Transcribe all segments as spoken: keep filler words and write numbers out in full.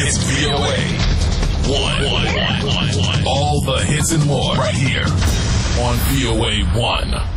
It's V O A one. One, one, one, one. All the hits and more right here on V O A one.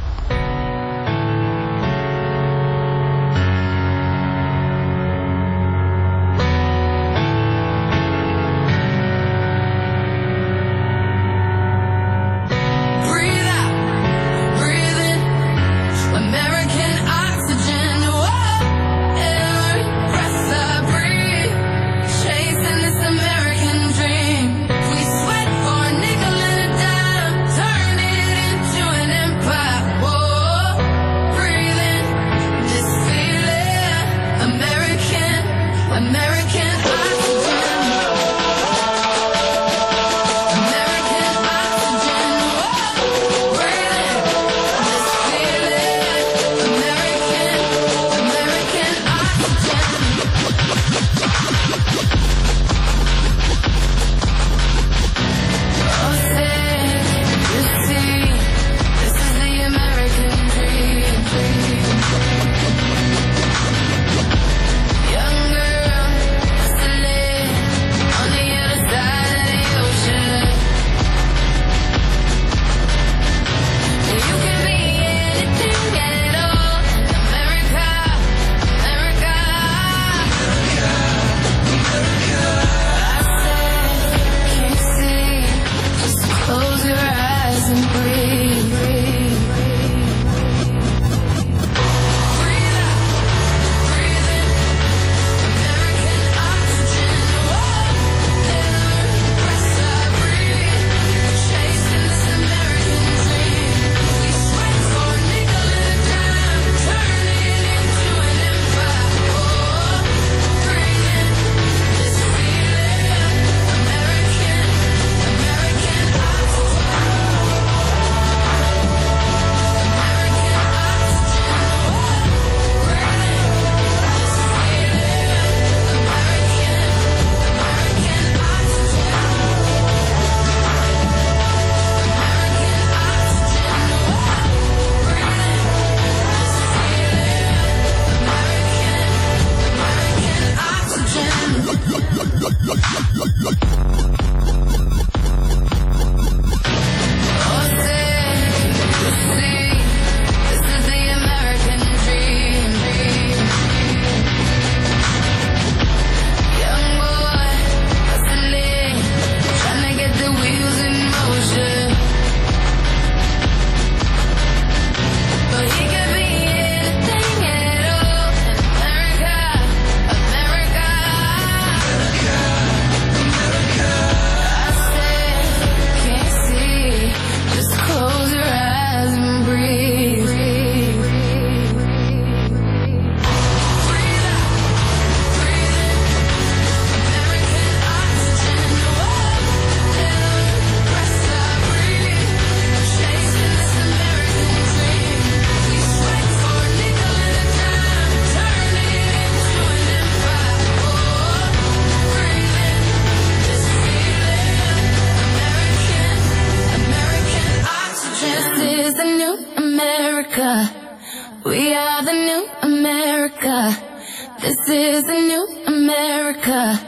We are the new America. This is the new America.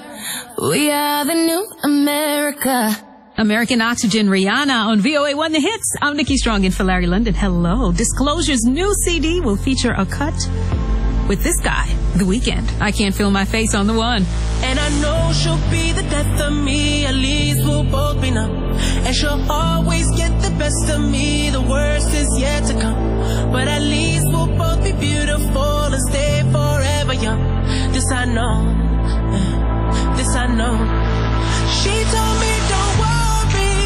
We are the new America. American Oxygen, Rihanna on V O A one The Hits. I'm Nikki Strong in for Larry London. Hello. Disclosure's new C D will feature a cut with this guy, The Weeknd. I Can't Feel My Face on the One. And I know she'll be the death of me, at least we'll both be numb. And she'll always get the best of me, the worst is yet to come. But at least we'll both be beautiful and stay forever young. This I know, this I know. She told me don't worry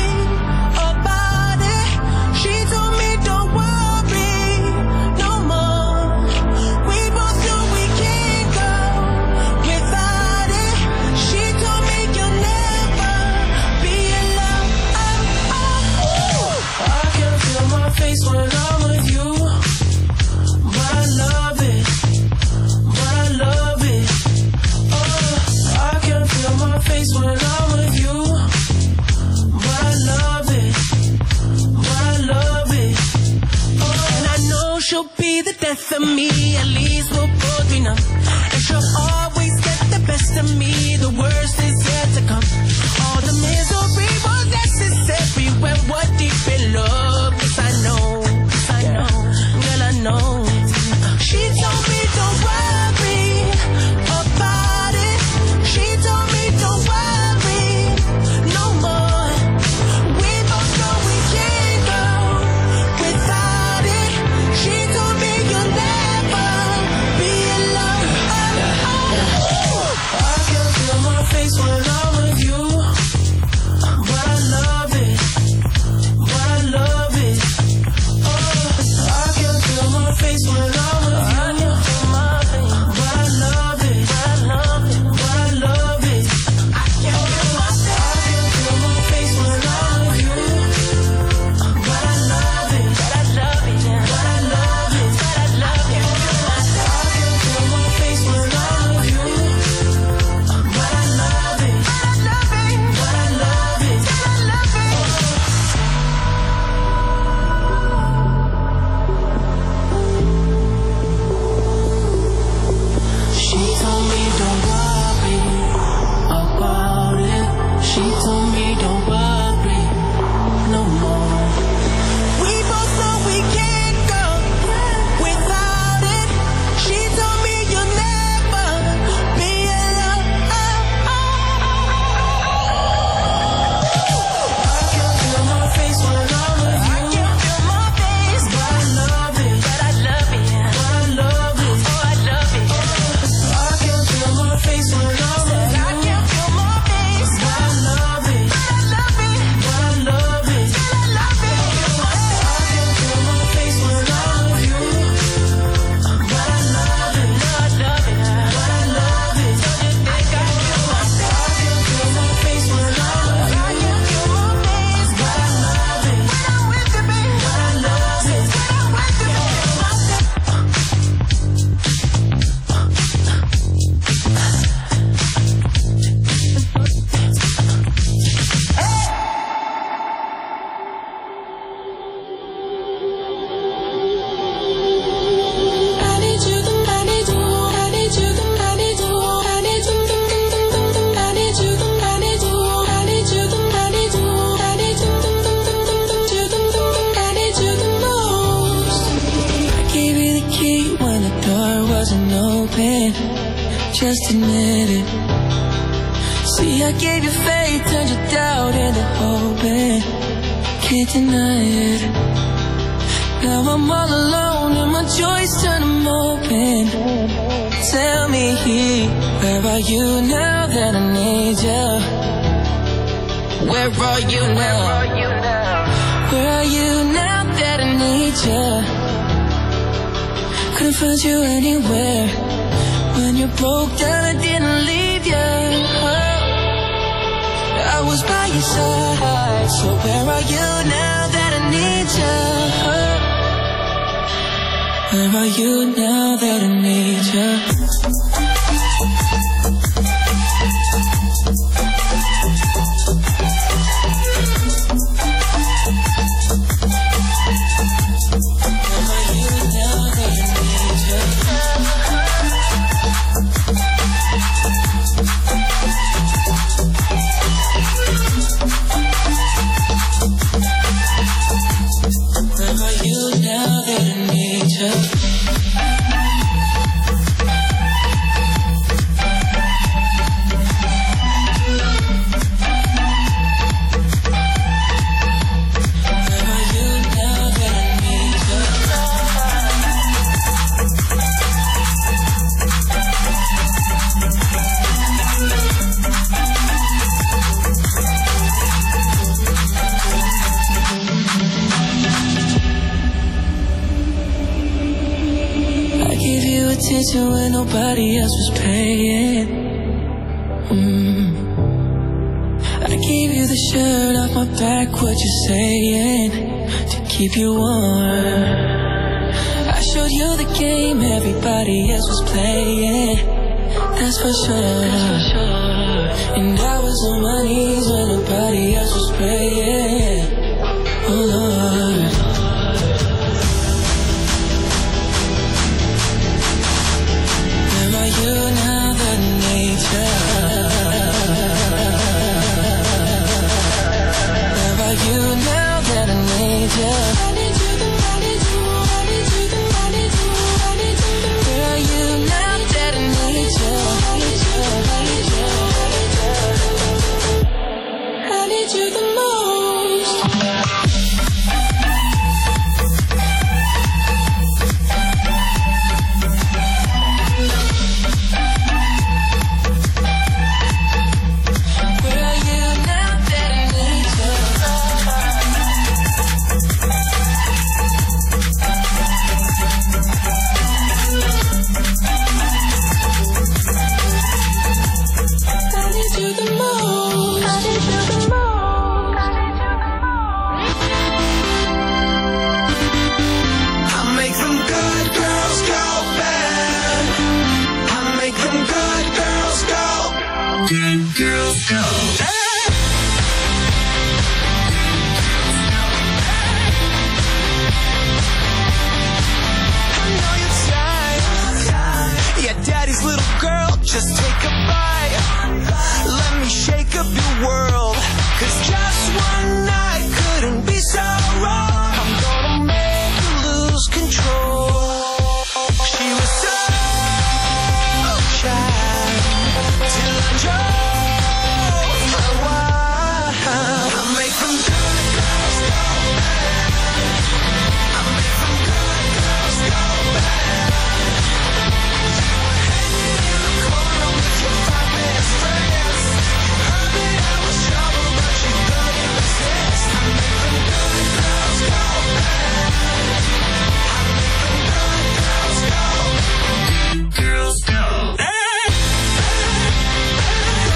about it. She told me don't worry no more. We both know we can't go without it. She told me you'll never be alone. Oh, oh, oh. I can feel my face when I'm with you, but I love it, but I love it. Oh, I can feel my face when I'm with you, but I love it, but I love it. Oh, and I know she'll be the death of me, at least we'll both be numb. And she'll always get the best of me, the worst is just admit it. See, I gave you faith, turned your doubt into hope, and can't deny it. Now I'm all alone and my joys turn them open. Tell me, where are you now that I need you? Where are you now? Where are you now that I need you? Couldn't find you anywhere. When you broke down, I didn't leave you. I was by your side. So where are you now that I need you? Where are you now that I need you? When nobody else was paying. mm. I gave you the shirt off my back, what you saying, to keep you warm. I showed you the game everybody else was playing, that's for sure. And I was on my knees when nobody else was praying. Oh Lord, you now that I need you. Where are you now that I need you? I need you, I need you, I need you, I need you, I need you. Where are you now that I need you? I need you, I need you, I need you the most. Just take a bite, let me shake up your world, 'cause just one night couldn't be so wrong. I'm gonna make you lose control. She was so shy till I drove her wild. I make them good girls go bad. I make them good girls go bad. Your five best friends, you heard that I was trouble, but you couldn't resist. I make them good girls go bad. I make them good girls go. Good girls go bad.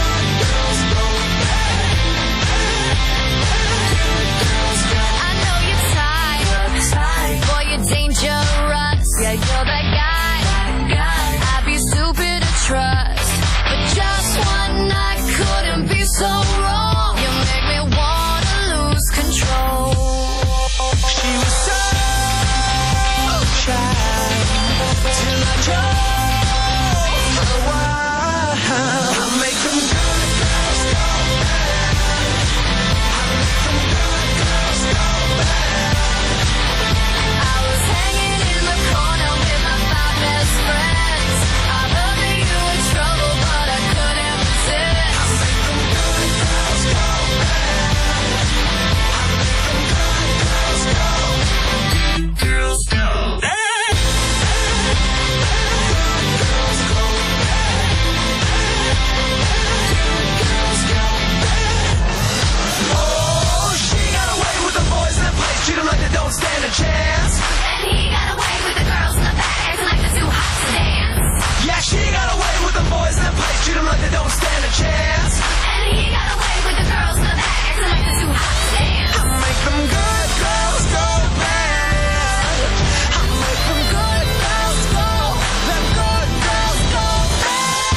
a chance. And he got away with the girls in the back, acting like the too hot to dance. I make them good girls go bad. I make them good girls go, them good girls go bad.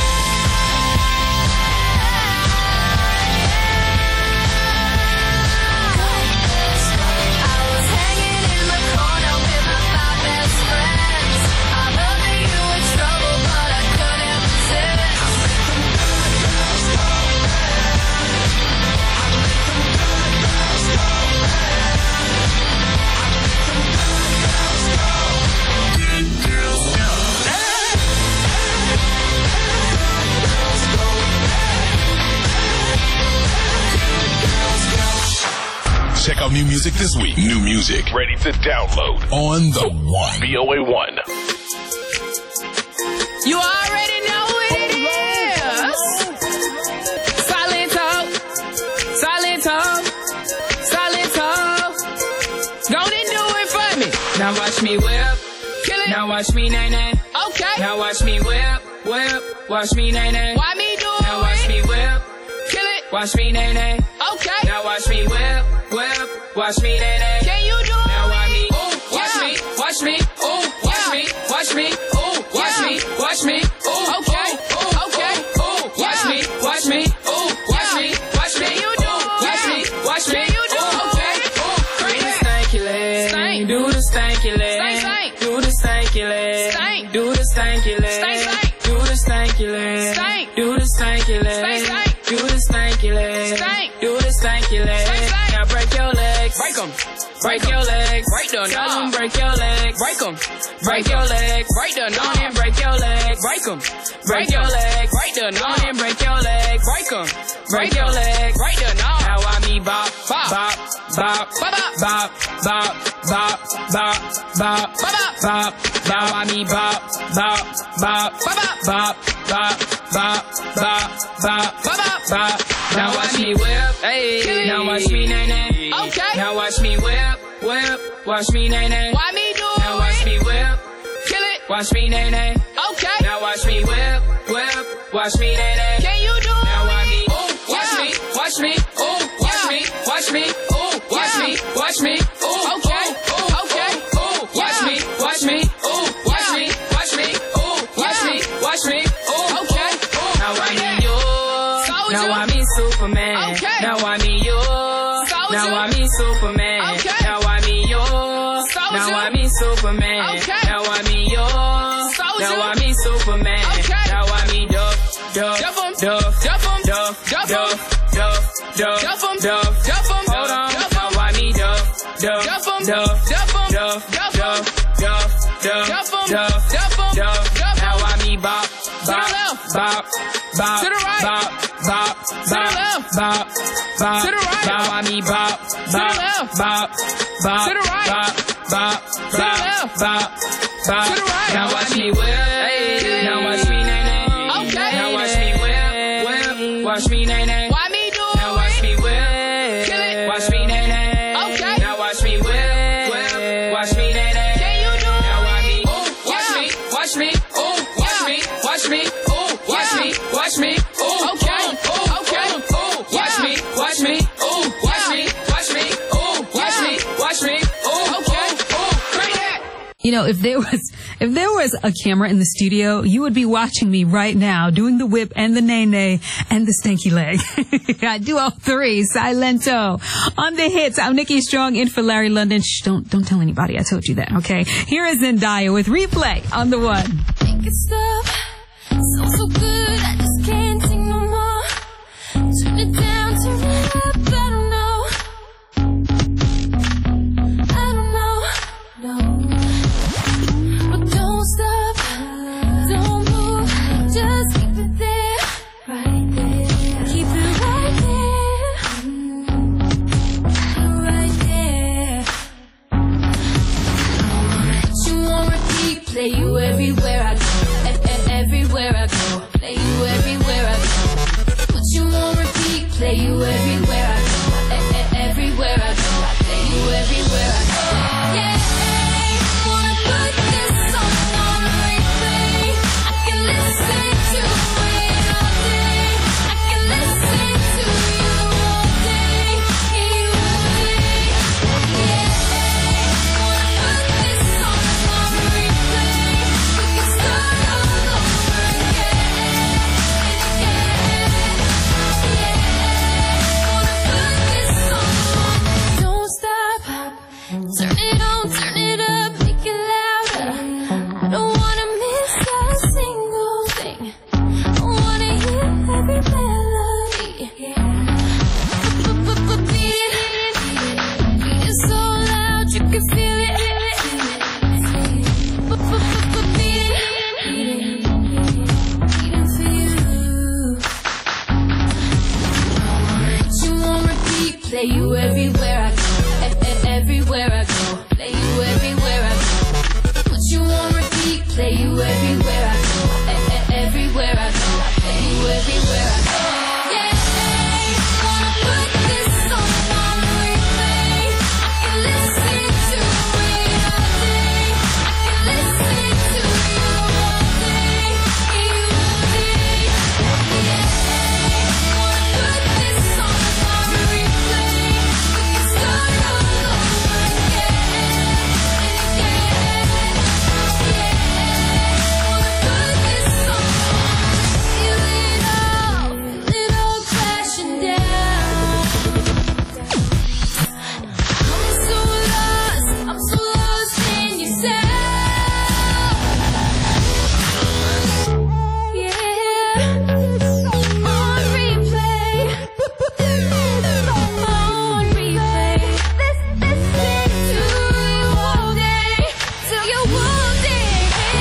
I was hanging in the corner with my five best friends. I heard that you were in trouble, but I couldn't resist. Check out new music this week. New music ready to download on the One. V O A one. You already know what it is. Silent talk, silent talk, silent talk. Don't it do it for me? Now watch me whip, kill it. Now watch me nay nay. Okay. Now watch me whip, whip. Watch me nay nay. Why me do it? Now watch me whip, kill it. Watch me nay nay. Okay. Now watch me whip, whip. Watch me nay nay. Can you do it? Now watch me, ooh, watch me, watch me, ooh, watch me, watch me, ooh, watch me, watch me, ooh, okay, ooh, okay, ooh, watch me, watch me, ooh, watch me, watch me, you do, watch me, watch me, you do, okay, ooh, do the stanky leg, do the stanky leg, do the stanky leg, do the stanky leg, do the stanky leg, do the stanky leg, do the stanky leg, do the stanky leg. Now break your legs, break them, break your legs, break them, down, break your legs, break them, break your legs, break them, down and break your legs, break them, break your legs, break them, down and break your legs, break them, break your legs, break them, down. Now I me bop, bop, bop, bop, bop, bop, bop, bop, bop, bop, bop, bop. Now I me bop, bop, bop, bop, bop, bop, bop, bop, bop, bop, bop. Now watch me whip, hey. Now watch me nay nay. Okay. Now watch me whip, whip. Watch me nay nay. Why me do it? Now watch me whip, kill it. Watch me nay nay. Okay. Now watch me whip, whip. Watch me nay nay. Can you do it? Now watch me, ooh, watch me, watch me, ooh, watch me, watch me, ooh, watch me, watch me, ooh, okay, ooh, okay, ooh, watch me, watch me, ooh, watch me, watch me, ooh, watch me, watch me, ooh, okay. Now I need you. Now I me Superman. Okay. Now I me you. Now I me Superman. Okay. Now I me you. Now I me Superman. Okay. Now I me you. Now I me Superman. Okay. Now I me Duff, Duff, Duff, Duff, Duff, Duff, Duff, Duff, Duff, Duff, Duff. Hold on. Now I me Duff, Duff, Duff, Duff, Duff, Duff, Duff, Duff, Duff, Duff, Duff. Now I me Bop, Bop, Bop, Bop, to the right, Bop, Bop, to the left, Bop, Bop, to the right. Now I me Bop, Bop, Bop, Bop, to the right, Bop, Bop, to the left, Bop, Bop, to the right. Now watch me whip, hey. Now watch me nay nay. Okay. Now watch me whip, whip. Watch me nay nay. Why me do it? Now watch me whip, kill it. Watch me nay nay. Okay. Now watch me whip, whip. Watch me nay nay. Can you do it? Now watch me, ooh, watch me, watch me, ooh, watch me, watch me, ooh, watch me, watch me, ooh, okay, ooh, okay, ooh, watch me, watch me, ooh, watch me, watch me, ooh, watch me, watch me, ooh, okay, ooh, bring that. You know, if there was if there was a camera in the studio, you would be watching me right now doing the whip and the nay nay and the stanky leg. I do all three. Silento. On the hits, I'm Nikki Strong in for Larry London. Shh, don't don't tell anybody I told you that, okay? Here is Zendaya with Replay on the One. Make it stop. So, so good. I just can't take no more. Turn it down, turn it up. I don't know. I don't know. No. But don't stop. Don't move. Just keep it there. Right there. Keep it right there. Right there. You want repeat, play you everywhere I go. Everywhere I go, play you everywhere I go. Put you on repeat, play you everywhere I go. E- e- everywhere I go, play you everywhere I go. Yeah, wanna put this song on replay. I can listen to it all day. I play you everywhere I go. E- e- everywhere I go, play you everywhere I go. Put you on repeat, play you everywhere I go. E- e- everywhere I go, play you everywhere I go. Yeah, wanna put this song on replay. I can listen to it all day. I can listen to you all day, you all day. Yeah, wanna put this song on replay. We can start all over again and again. Yeah, wanna put this song on. Feel it all, feel it all crashing down. I'm so lost, I'm so lost in your sound. Yeah, on replay, on replay. Listen to you all day, till you all day.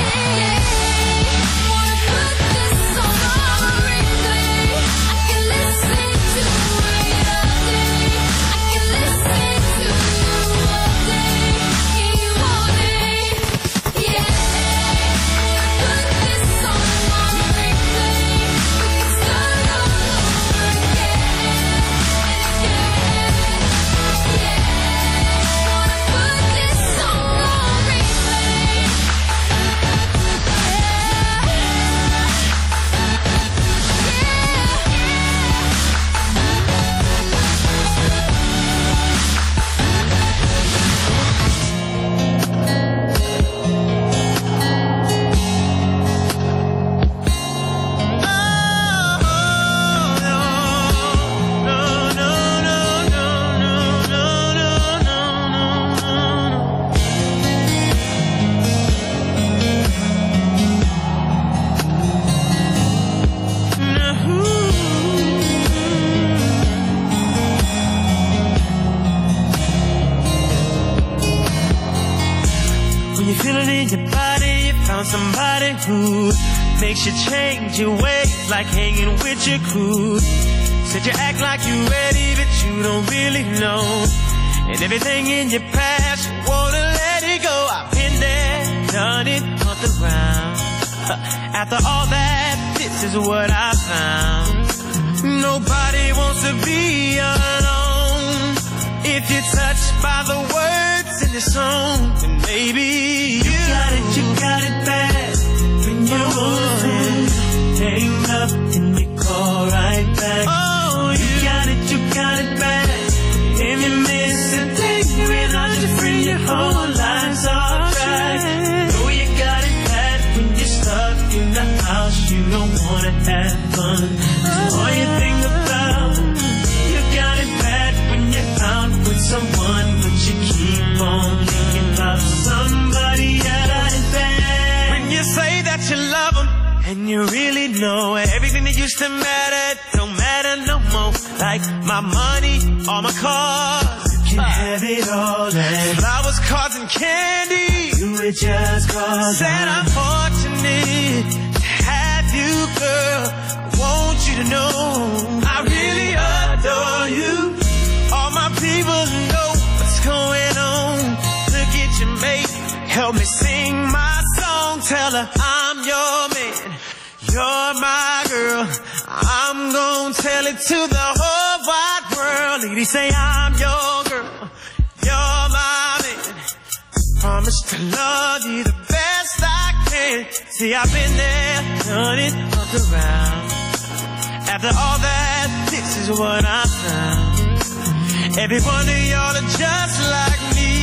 Wanna put this song on replay. I can listen to it all day. I can listen to you all day, you all day. Yeah, put this song on replay. We can start all over again and again. Yeah, wanna put this song on replay. When you feel it in your body, you found somebody who makes you change your ways, like hanging with your crew. Said you act like you ready, but you don't really know. And everything in your past, you wanna let it go. I've been there, done it, humped around. After all that, this is what I found. Nobody wants to be alone. If you're touched by the words in the song, then maybe you got it, you got it bad. When you're moving, hang up and you call right back. Oh, you got it, you got it bad. If you miss a thing, you realize you're free, your whole life's off track. Know you got it bad when you're stuck in the house, you don't wanna have fun. So all you think about, you got it bad when you're out with someone, but you keep on thinking about somebody else. When you say that you love them, and you really know everything that used to matter don't matter no more. Like my money, all my cars, you can have it all. And flowers, cards, and candy, you were just cause said I'm fortunate to have you, girl. I want you to know I really adore you. All my people know what's going on. Look at your mate, help me sing my song. Tell her I'm your man, you're my girl. I'm gonna tell it to the whole wide world. Lady, say I'm your girl, you're my man. Promise to love you the best I can. See, I've been there, done it, up around. After all that, this is what I found. Every one of y'all are just like me.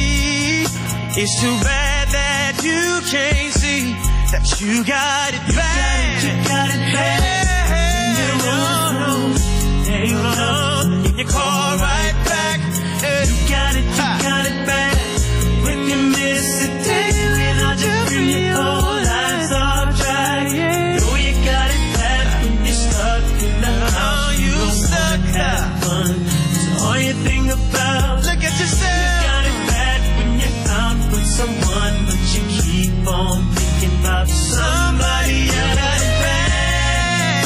It's too bad that you can't see that you got it bad. You got it, you got it bad. Hey, you know, hang on, and you call right back. Hey, you got it, you got it bad. When you miss a day, without you free, your whole life's off track. Know you got it bad when you're stuck in the house. You stuck have fun. So all you think about, look at yourself. You got it bad when you're out with someone, but you keep on thinking about somebody else.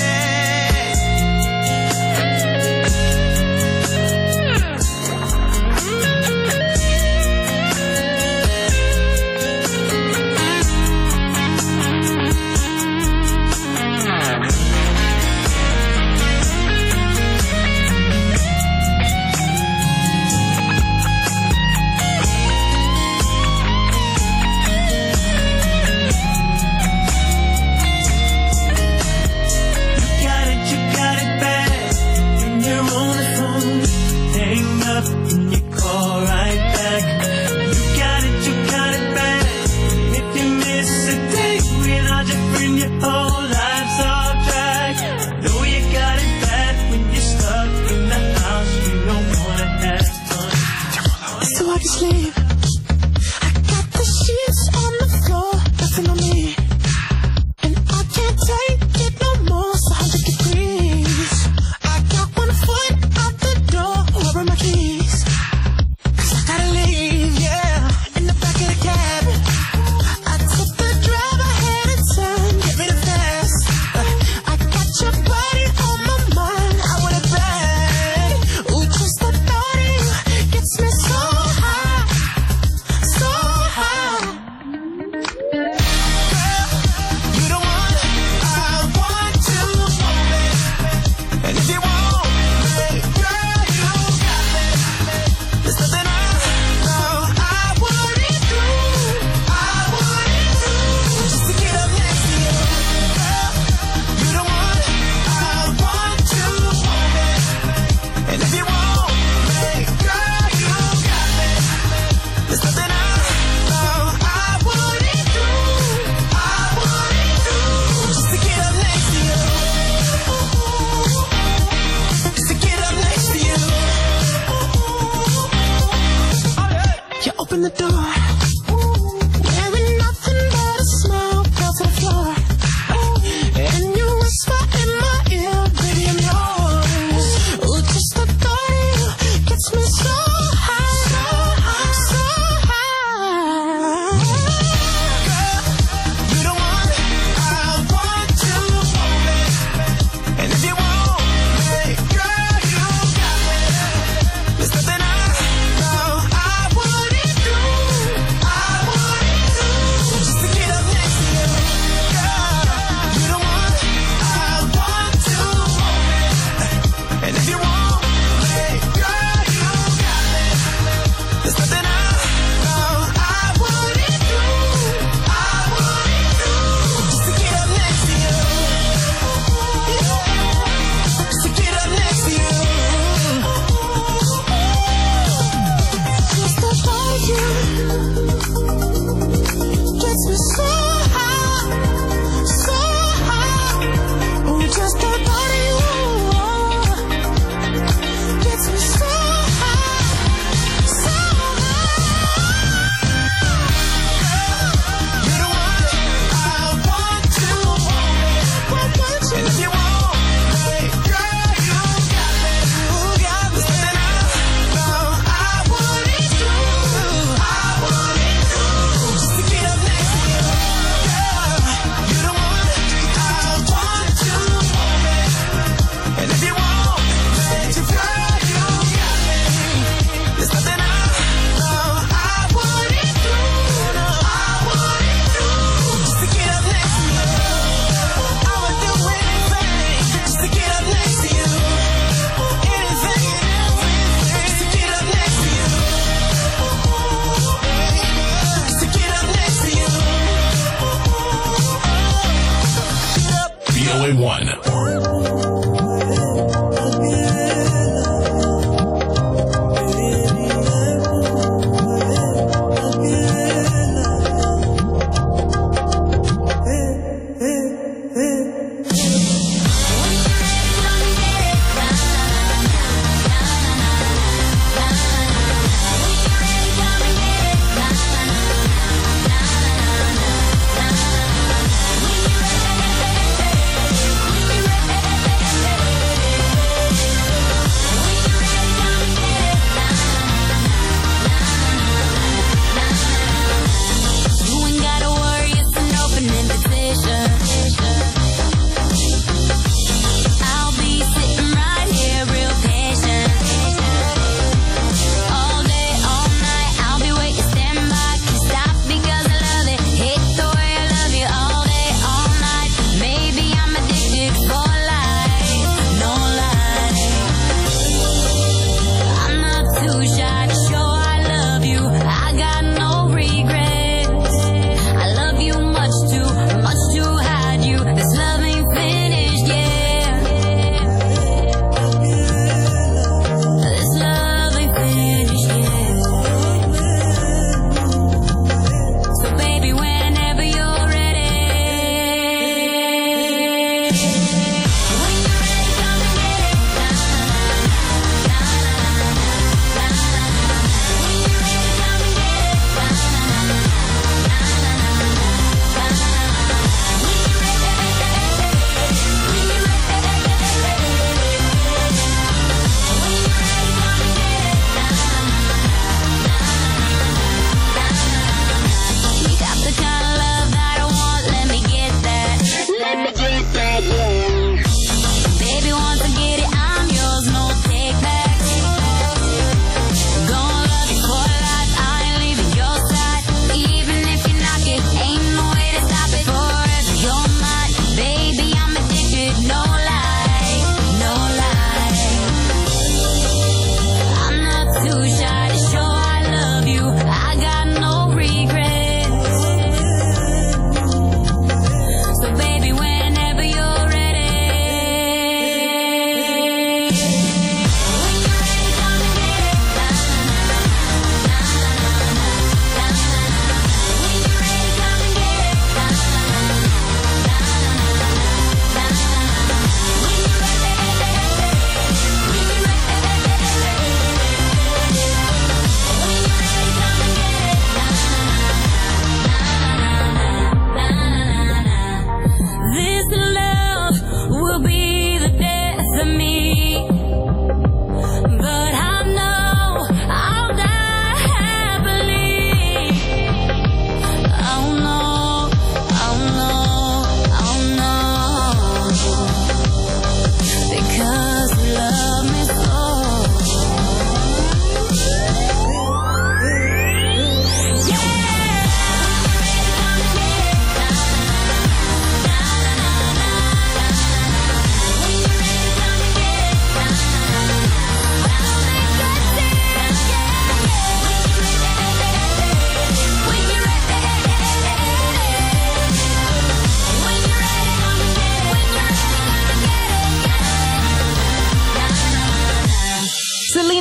open the door. Wearing nothing but a smile, fell to the floor. And you whisper in my ear, baby, I'm yours. Ooh, just the thought of you gets me so high, so high, so high. Girl, you the one I want to hold me. And if you want me, girl, you got me. There's nothing I know I wouldn't do.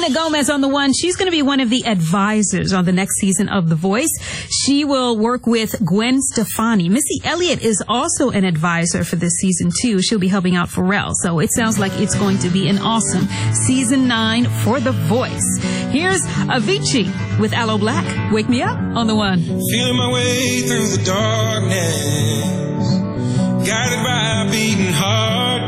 Selena Gomez on the one. She's going to be one of the advisors on the next season of The Voice. She will work with Gwen Stefani. Missy Elliott is also an advisor for this season, too. She'll be helping out Pharrell. So it sounds like it's going to be an awesome season nine for The Voice. Here's Avicii with Aloe Black. Wake Me Up on the one. Feeling my way through the darkness, guided by a beating heart.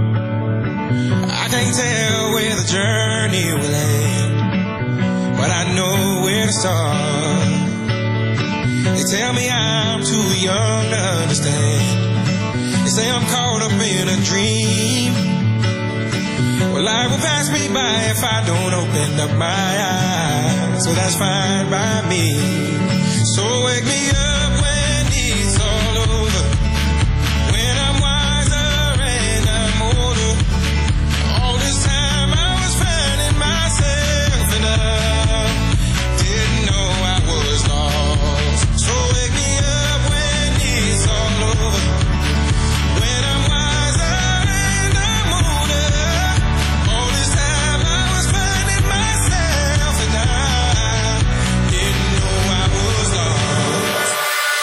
I can't tell where the journey will end, but I know where to start. They tell me I'm too young to understand. They say I'm caught up in a dream. Well, life will pass me by if I don't open up my eyes, so that's fine by me. So wake me up when it's all over, when I'm wiser and I'm older. All this time I was finding myself and I didn't know I was lost. So wake me up when it's all over, when I'm wiser and I'm older. All this time I was finding myself and I didn't know I was lost.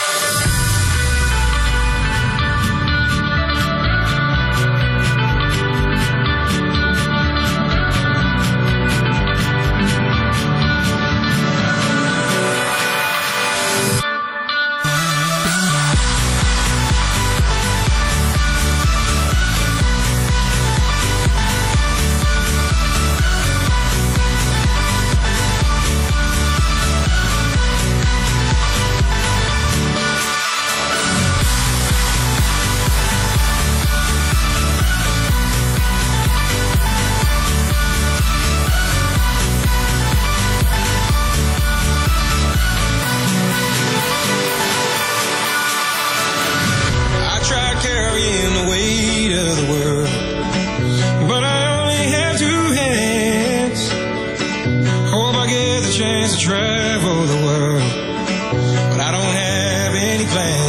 I tried carrying the weight of the world, but I only have two hands. Hope I get the chance to travel the world, but I don't have any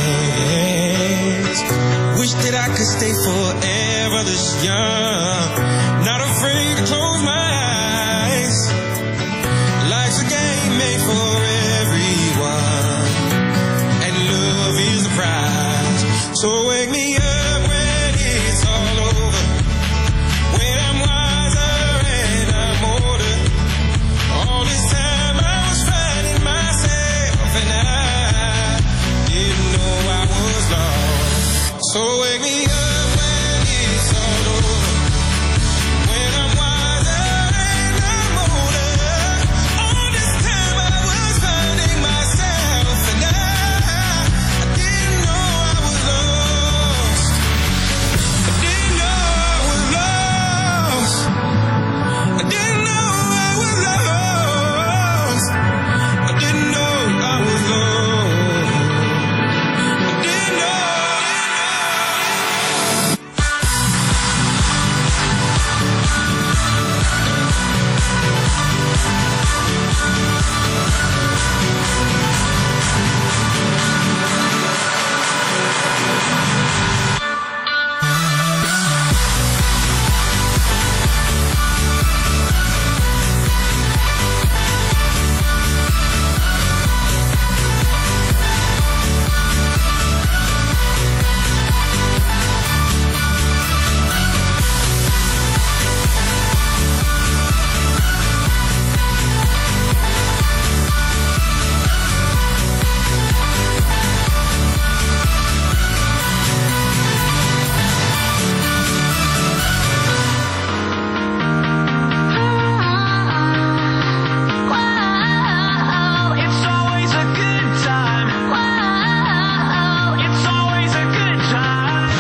plans. Wish that I could stay forever this young, not afraid to close my eyes. Life's a game made for everyone, and love is the prize. So wake me up when it's all over, when I'm wiser and I'm older. All this time I was finding myself and I didn't know I was lost. So wake me up when it's all over, when I'm wiser and I'm older. All this time I was finding myself and I, I didn't know I was lost. I didn't know I was lost. I didn't know I was lost. I didn't know I was lost. I didn't know. Wow, it's always a good time. Wow, it's always a good time.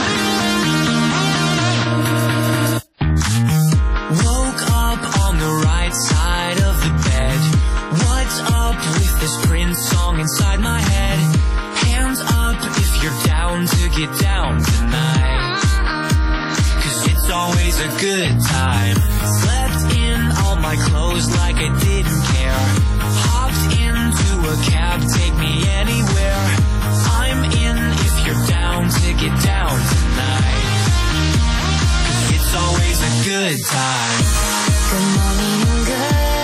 Woke up on the right side of the bed. What's up with this Prince song inside my head? Hands up if you're down to get down tonight, 'cause it's always a good time. Slept in all my clothes like I didn't care. Hopped into a cab, take me anywhere. I'm in if you're down to get down tonight, 'cause it's always a good time. Good morning, good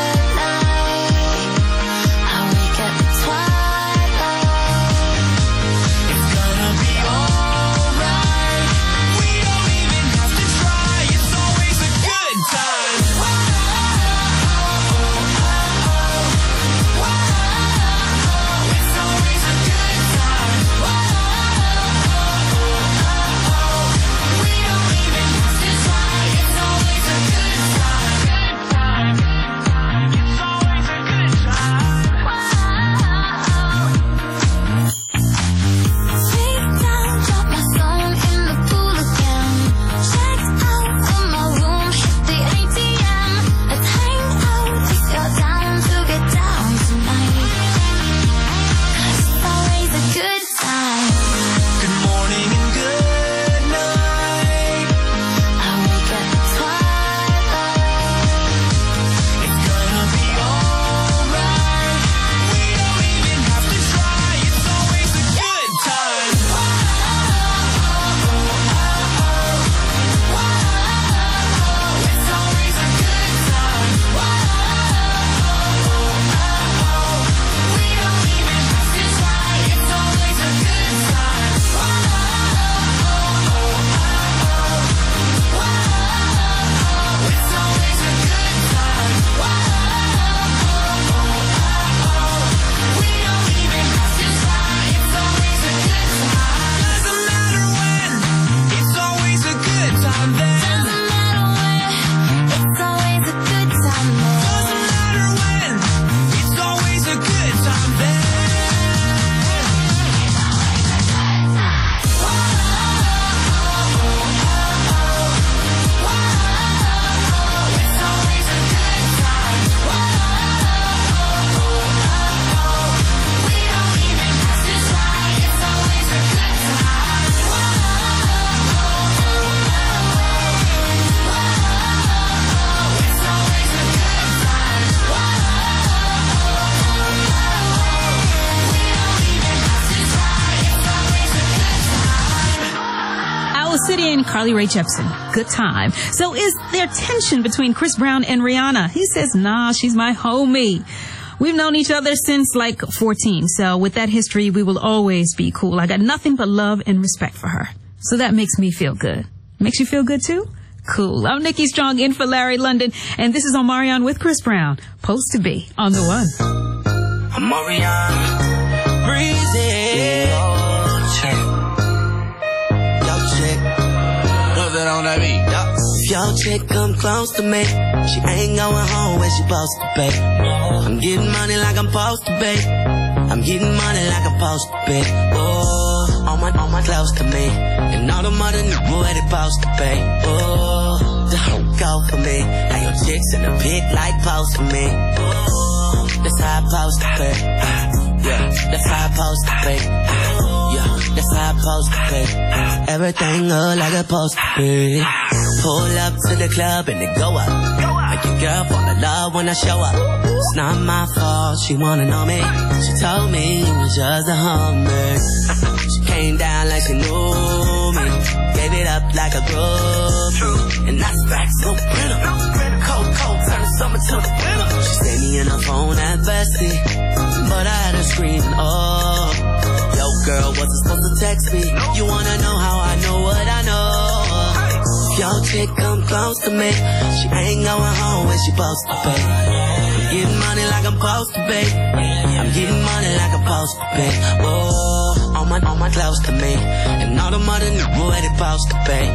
Carly Rae Jepsen. Good time. So is there tension between Chris Brown and Rihanna? He says, nah, she's my homie. We've known each other since like fourteen. So with that history, we will always be cool. I got nothing but love and respect for her. So that makes me feel good. Makes you feel good too? Cool. I'm Nikki Strong in for Larry London. And this is Omarion with Chris Brown. Supposed to be on the one. Omarion, breezy. Check. Yo, chick. What's that on that beat? If your chick come close to me, she ain't going home where she supposed to be. I'm getting money like I'm supposed to be. I'm getting money like I'm supposed to be. Oh, all my, all my close to me. And all the money knew where they supposed to be. Oh, don't go for me. Now your chick's in the pit like post for me. Oh, that's how I'm supposed to be. Yeah, that's how I'm supposed to be. Yeah, that's how I'm supposed to be. Everything look like it's supposed to be. Pull up to the club and it go up. Make your girl fall in love when I show up. It's not my fault, she wanna know me. She told me it was just a hummer. She came down like she knew me. Gave it up like a groupie. And that's facts, no printer. Cold, cold, turn the summer to the winter. She stayed me in her phone at bestie, but I had her screaming, oh. Yo girl, wasn't supposed to text me. You wanna know how I know what I know? If your chick come close to me, she ain't going home where she supposed to be. I'm getting money like I'm supposed to be. I'm getting money like I'm supposed to be. Whoa, all my, all my close to me. And all the money knew where they supposed to be.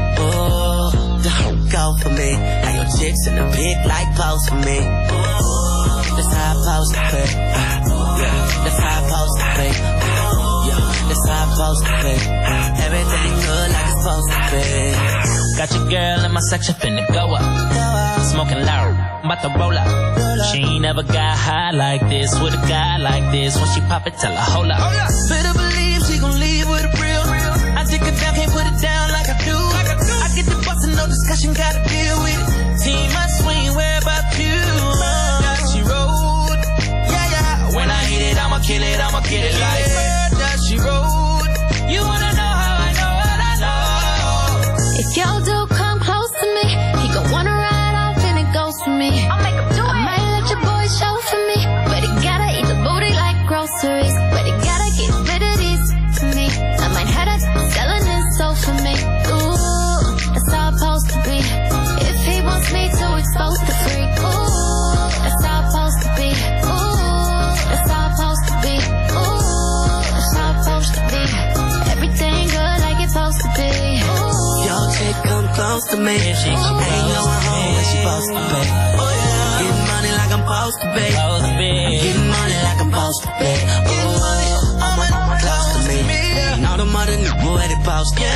Oh, don't go for me. Now your chick's in the pit like post for me. Oh, that's how I'm supposed to be. Yeah, that's how I'm supposed to be. Yeah, that's how I'm supposed to be. Everything good like it's supposed to be. Got your girl in my section finna go up. Smoking loud, I'm about to roll up. She ain't never got high like this with a guy like this. When she pop it, tell her hold up. Better believe she gon' leave with a real. I take it down, can't put it down like I do. I get the bus and no discussion, gotta deal with it. Team, I swing, where about you? That she rolled. Yeah, yeah. When I hit it, I'ma kill it, I'ma get it like that she rolled. You wanna know how I know what I know? If y'all do come close to me, he gon' wanna ride off and it goes for me. I'll make him do it. I might let your boy show for me, but he gotta eat the booty like groceries. But he gotta get rid of these to me. I might have that selling his soul for me. Ooh, that's how I'm supposed to be. If he wants me to expose the freak, ooh, that's how I'm supposed to be. Ooh, that's how I'm supposed to be. Ooh, that's how I'm supposed to be. Everything good like it's supposed to be. Ooh. Your chick come close to me. She ain't going home where she supposed to be. Getting money like I'm supposed to be. I'm getting money like I'm supposed to be. Ooh, all my, all my close to me. And all the money knew where they supposed to be.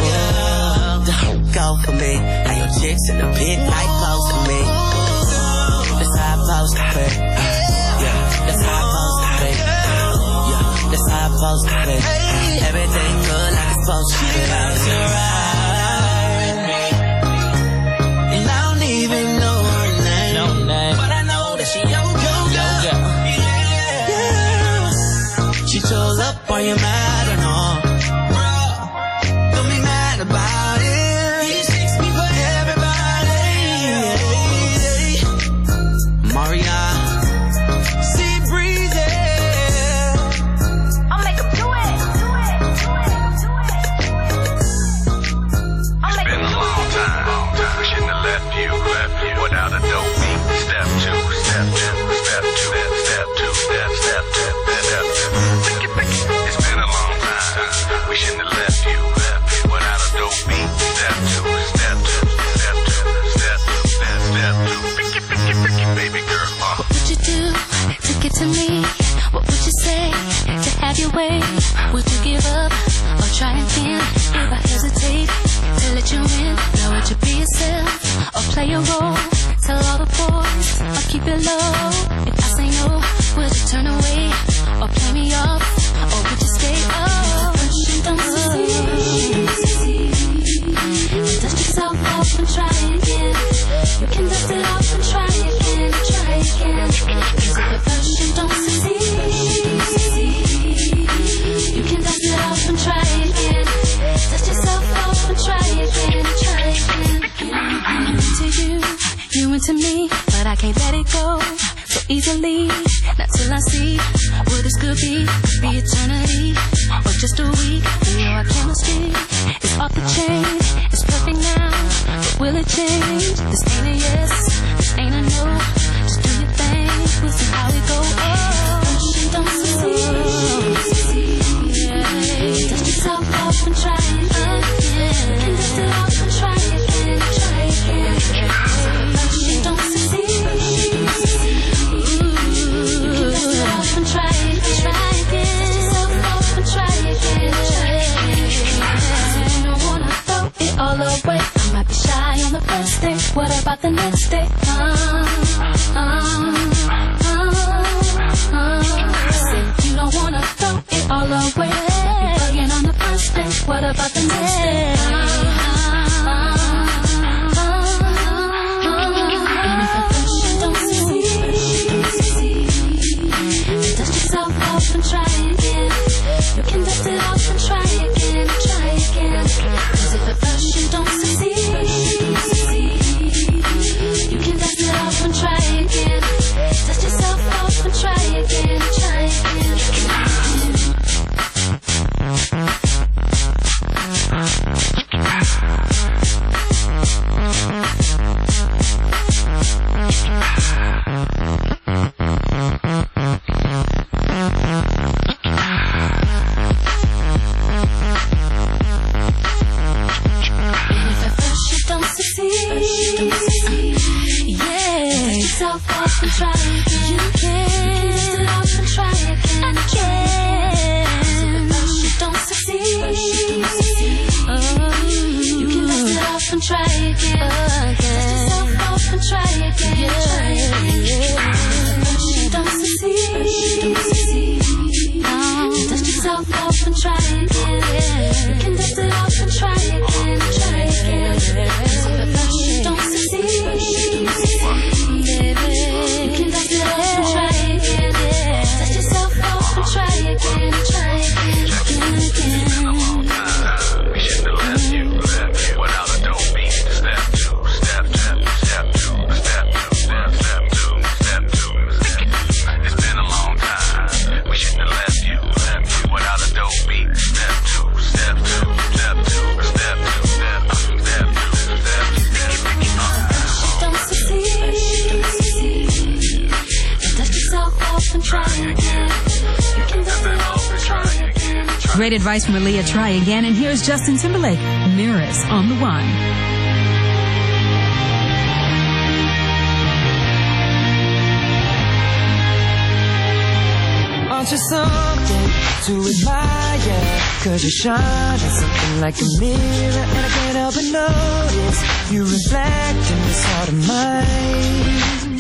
Ooh, don't go for me. Now your chick's in the pit like close to me. Ooh, that's how I'm supposed to be. Yeah, that's how I'm supposed to be. Yeah, that's how I'm supposed to be. Everything good like it's supposed to be. And I don't even know her name, No name. but I know that she yo yo yo. Yeah, yeah. She chose up, are you mad or no? Bruh, don't be mad about it. He shakes me for everybody. Maria, see breezy. I'll make him do it. Do it. Do it. Do it. I'll make Been him a do long it. time. We shouldn't have left you, left you without a dope beat. Step two, step two, step two, step two, step, step, step, step, step. Pick it, pick it. It's been a long time. We shouldn't have left you, left you without a dope beat. Step two, step two, step two, step, step, step two. Pick it, pick it, pick it, baby girl. Uh. What would you do to get to me? What would you say to have your way? Would you give up or try again? If I hesitate to let you in, now would you be yourself or play a role? Tell all the boys or keep it low. If I say no, would you turn away or play me off? Or would you stay up? Don't succeed. Dust yourself off and try again. You can dust it off and try again. Try again. Cause if the version don't succeed, you can dust it off and try again. Dust yourself off and try again. you into me, but I can't let it go so easily. Not till I see what this could be. Could be eternity or just a week. You know our chemistry is off the chain. It's perfect now, but will it change? This ain't a yes, this ain't a no. Just do your thing, we'll see how it go. Oh, don't succeed. Yeah. Dust yourself off and try again. And dust it off and try again. Try again. Don't succeed. You can dust it off and try again. Try again. Dust yourself off and try again. You don't wanna throw it all away. I might be shy on the first day. What about the next day? Uh, uh, uh, uh. Said you don't wanna throw it all away. Bugging on the first day. What about the next day? Uh, uh, uh, and if at first you don't succeed, dust yourself off and try again. You can dust it off and try again, try again. Cause if at first you don't succeed, you can dust it off and try again. Dust yourself off and try again, try again. Great advice from Aaliyah. Try again. And here's Justin Timberlake. Mirrors on the One. Aren't you something to admire? Cause you shine at something like a mirror, and I can't help but notice you reflect in this heart of mine.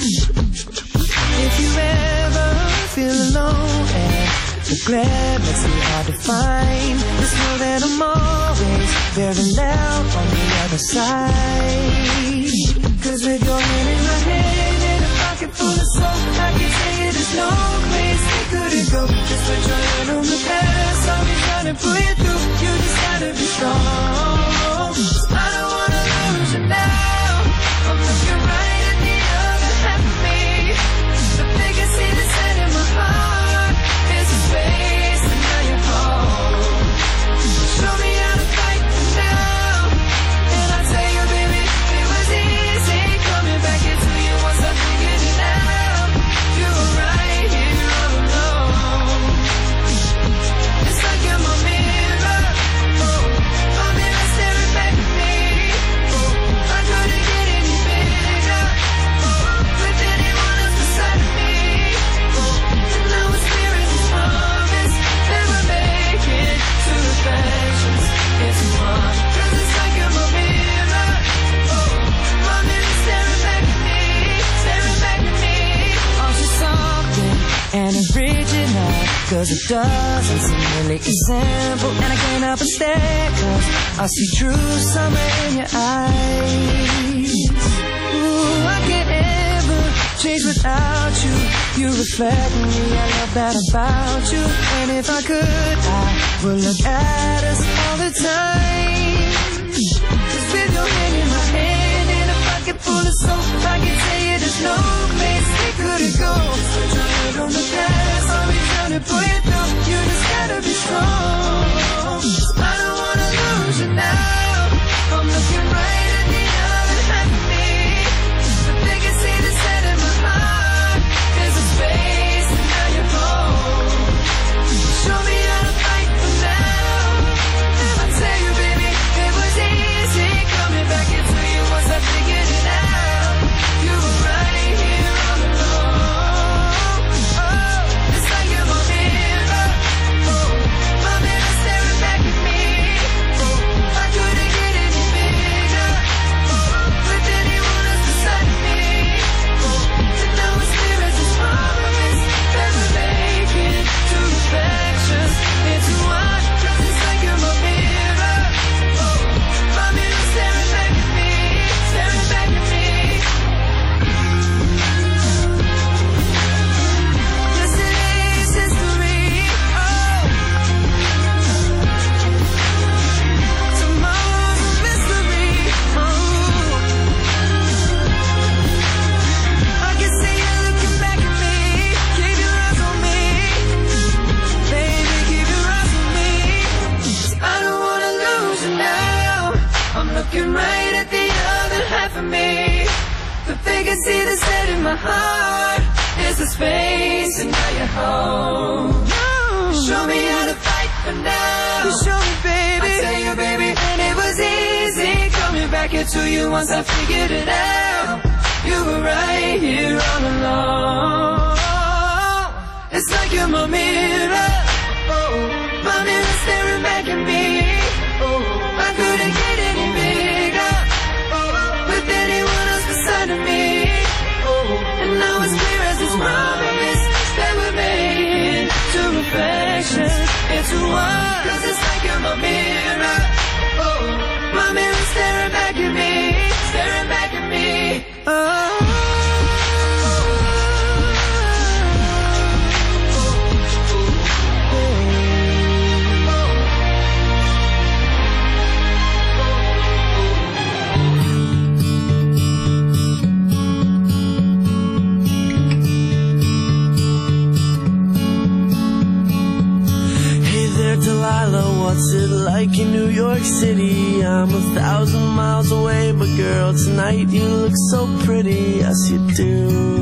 If you ever feel alone and the glare makes it hard to find, just know that I'm always very loud on the other side. Cause with your hand in my hand and a pocket full of soap, I can tell you there's no place we couldn't go. Just put your hand on the past, I'll be trying to pull you through. You just gotta be strong. I don't wanna lose you now. I'm looking right at the other half of me. The biggest thing that's set in my heart is the space, and now you're home. Show me how to fight now, and I'll tell you, baby, it was easy coming back into you once I figured it out. You were right here all alone. It's like you're my mirror, oh, my mirror staring back at me. Oh, I couldn't get any bigger, oh, with anyone else beside me. Oh, and now it's clear as this promise that we're making two reflections into one. Cause it's like you're my mirror, oh, my mirror staring back at me, staring back at me. Aren't you something and original? Cause it doesn't seem really as simple, and I can't help but stare, cause I see true summer in your eyes. Ooh, I can't ever change without you. You reflect me, I love that about you. And if I could, I would look at us all the time. Cause with your hand in my hand and a pocket full of soap, I can no place we couldn't go. So tired on the past, I'll be trying to pull you through. You just gotta be strong. I don't wanna lose you now. I'm looking right at the other half of me. But they can see the set in my heart. There's a space and now you're home. Show me how to fight for now. I tell you, baby, it was easy coming back into you once I figured it out. You were right here all along. Oh, it's like you're my mirror. Oh, my mirror staring back at me. Oh, I couldn't get any bigger. Oh, with anyone else beside me. Oh, and now it's clear as this promise that we're making two reflections into one. 'Cause it's like you're my mirror. Oh, my mirror staring back at me, staring back at me. Yesterday's history. Oh, tomorrow's a mystery. Oh, I can see you looking back at me. Keep your eyes on me, baby. Keep your eyes on me. 'Cause I don't wanna lose you now. I'm looking right at the other half of me. But they can see the set in my heart. There's a space and now you're home. Show me how to fight for now. You show me, baby. I tell you, baby, and it was easy coming back into you once I figured it out. You were right here all along. It's like you're my mirror. Oh, my mirror staring back at me. Oh, I couldn't get any bigger. Oh, with anyone else beside of me. Oh, and now it's clear as this promise that we're making two reflections into one. 'Cause it's like you're my mirror. Oh, my mirror staring back at me, staring back at me. Oh. Hey there, Delilah, what's it like in New York City? I'm a thousand miles away, but girl, tonight you look so pretty, yes you do.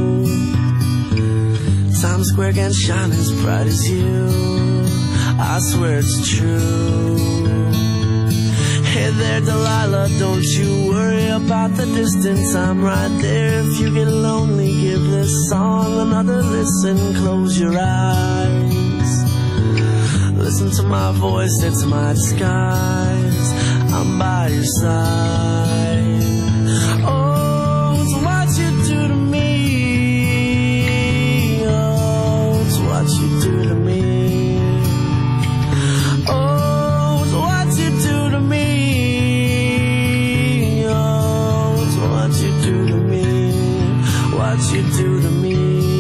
Times Square can shine as bright as you, I swear it's true. Hey there, Delilah, don't you worry about the distance, I'm right there. If you get lonely, give this song another listen, close your eyes. Listen to my voice, it's my disguise. I'm by your side. Oh, it's what you do to me. Oh, it's what you do to me. Oh, it's what you do to me. Oh, it's what you do to me. What you do to me.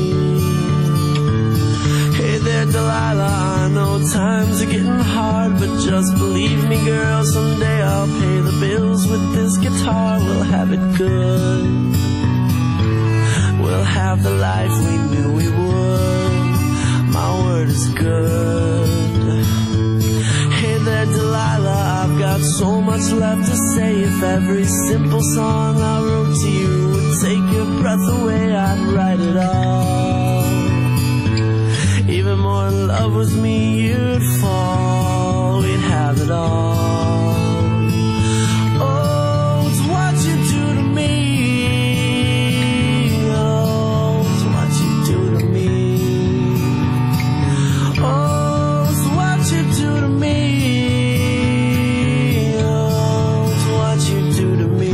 Hey there, Delilah, I know times are getting hard, but just believe me, girl, someday I'll pay the bills with this guitar. We'll have it good. We'll have the life we knew we would. My word is good. Hey there, Delilah, I've got so much left to say. If every simple song I wrote to you would take your breath away, I'd write it all. Even more in love with me, you'd fall. We'd have it all. Oh, it's what you do to me. Oh, it's what you do to me. Oh, it's what you do to me. Oh, it's what you do to me.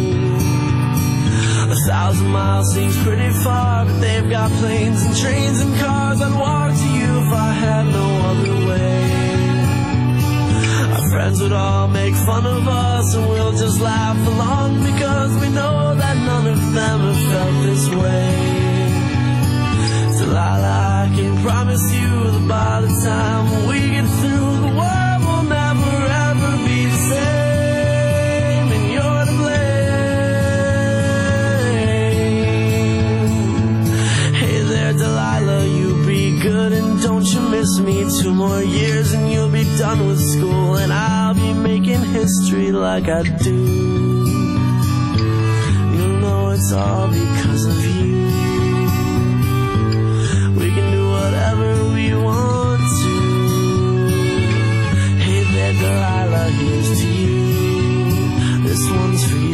A thousand miles seems pretty far, but they've got planes and trains and cars. I'd walk to you if I had no other way. Our friends would all make fun of us, and we'll just laugh along, because we know that none of them have felt this way. Delilah, I can promise you that by the time we get through, the world will never ever be the same, and you're to blame. Promise me two more years and you'll be done with school, and I'll be making history like I do. You'll know it's all because of you. We can do whatever we want to. Hey there, Delilah, here's to you. This one's for you.